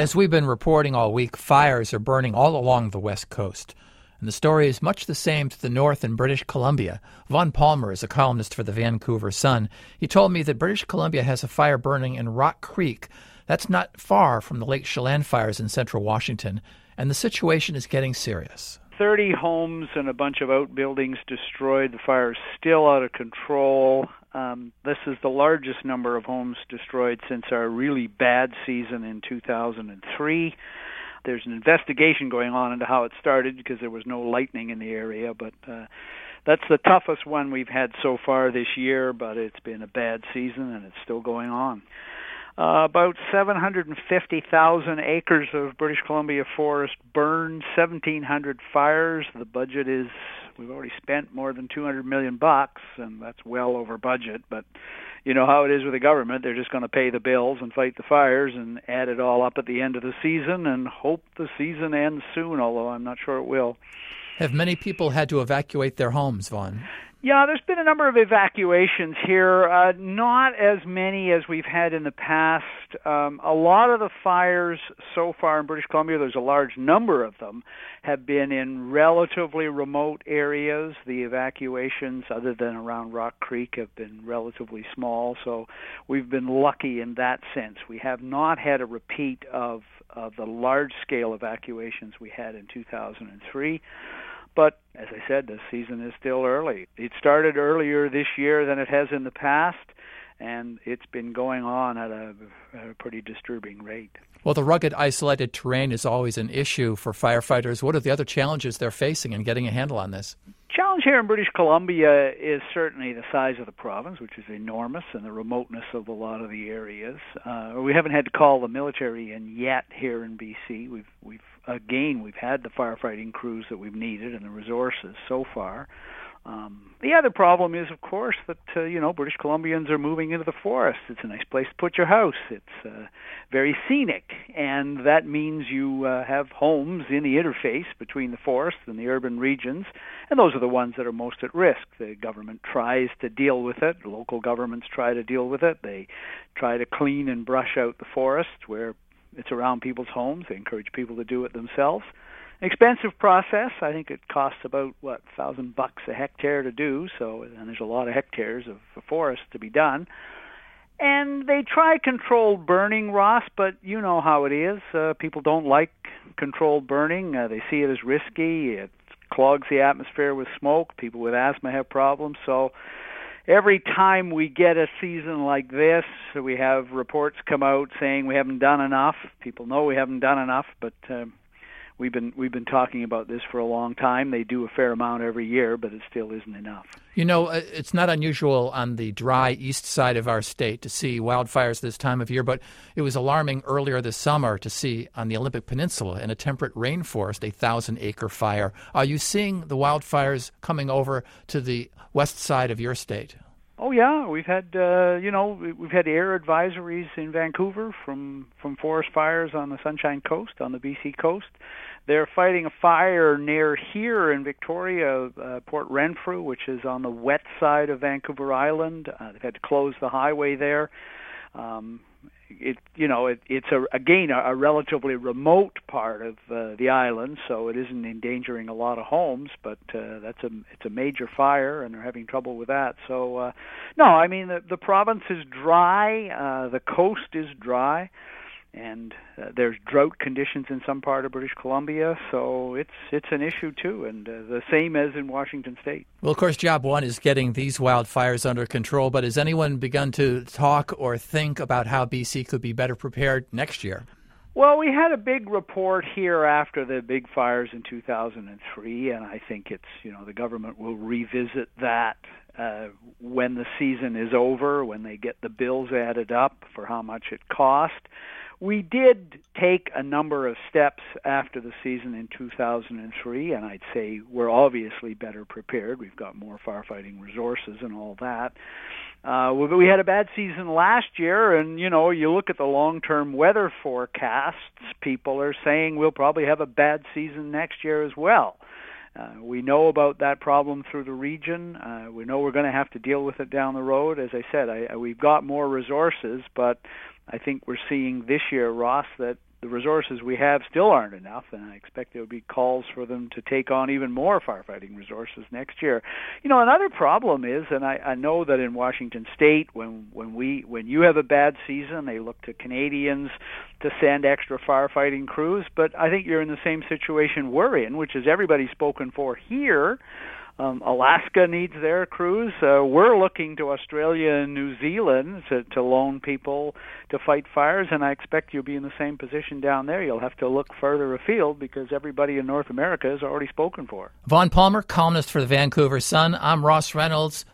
As we've been reporting all week, fires are burning all along the West Coast. And the story is much the same to the north in British Columbia. Vaughn Palmer is a columnist for the Vancouver Sun. He told me that British Columbia has a fire burning in Rock Creek. That's not far from the Lake Chelan fires in central Washington. And the situation is getting serious. 30 homes and a bunch of outbuildings destroyed. The fire is still out of control. This is the largest number of homes destroyed since our really bad season in 2003. There's an investigation going on into how it started because there was no lightning in the area, but that's the toughest one we've had so far this year, but it's been a bad season and it's still going on. About 750,000 acres of British Columbia forest burned, 1,700 fires. The budget is, we've already spent more than $200 million, and that's well over budget. But you know how it is with the government. They're just going to pay the bills and fight the fires and add it all up at the end of the season and hope the season ends soon, although I'm not sure it will. Have many people had to evacuate their homes, Vaughn? Yeah, there's been a number of evacuations here, not as many as we've had in the past. A lot of the fires so far in British Columbia, there's a large number of them, have been in relatively remote areas. The evacuations, other than around Rock Creek, have been relatively small, so we've been lucky in that sense. We have not had a repeat of the large-scale evacuations we had in 2003. But, as I said, the season is still early. It started earlier this year than it has in the past, and it's been going on at a pretty disturbing rate. Well, the rugged, isolated terrain is always an issue for firefighters. What are the other challenges they're facing in getting a handle on this? Challenge here in British Columbia is certainly the size of the province, which is enormous, and the remoteness of a lot of the areas. We haven't had to call the military in yet here in BC. We've had the firefighting crews that we've needed and the resources so far. The other problem is, of course, that British Columbians are moving into the forest. It's a nice place to put your house. It's very scenic, and that means you have homes in the interface between the forest and the urban regions, and those are the ones that are most at risk. The government tries to deal with it. Local governments try to deal with it. They try to clean and brush out the forest where it's around people's homes. They encourage people to do it themselves. Expensive process. I think it costs about $1,000 a hectare to do. And there's a lot of hectares of forest to be done. And they try controlled burning, Ross, but you know how it is. People don't like controlled burning. They see it as risky. It clogs the atmosphere with smoke. People with asthma have problems. So every time we get a season like this, we have reports come out saying we haven't done enough. People know we haven't done enough, but we've been talking about this for a long time. They do a fair amount every year, but it still isn't enough. You know, it's not unusual on the dry east side of our state to see wildfires this time of year, but it was alarming earlier this summer to see on the Olympic Peninsula in a temperate rainforest a 1,000-acre fire. Are you seeing the wildfires coming over to the west side of your state? Oh yeah, we've had we've had air advisories in Vancouver from forest fires on the Sunshine Coast, on the BC coast. They're fighting a fire near here in Victoria, Port Renfrew, which is on the wet side of Vancouver Island. They've had to close the highway there. It's a relatively remote part of the island, so it isn't endangering a lot of homes. But it's a major fire, and they're having trouble with that. So, the province is dry. The coast is dry. And there's drought conditions in some part of British Columbia, so it's an issue too, and the same as in Washington State. Well, of course, job one is getting these wildfires under control, but has anyone begun to talk or think about how BC could be better prepared next year? Well, we had a big report here after the big fires in 2003, and I think the government will revisit that when the season is over, when they get the bills added up for how much it cost. We did take a number of steps after the season in 2003, and I'd say we're obviously better prepared. We've got more firefighting resources and all that. We had a bad season last year, and, you look at the long-term weather forecasts, people are saying we'll probably have a bad season next year as well. We know about that problem through the region. We know we're going to have to deal with it down the road. As I said, we've got more resources, but I think we're seeing this year, Ross, that the resources we have still aren't enough, and I expect there will be calls for them to take on even more firefighting resources next year. Another problem is, and I know that in Washington State, when you have a bad season, they look to Canadians to send extra firefighting crews, but I think you're in the same situation we're in, which is everybody's spoken for here. Alaska needs their crews. We're looking to Australia and New Zealand to loan people to fight fires, and I expect you'll be in the same position down there. You'll have to look further afield because everybody in North America has already spoken for. Vaughn Palmer, columnist for the Vancouver Sun. I'm Ross Reynolds.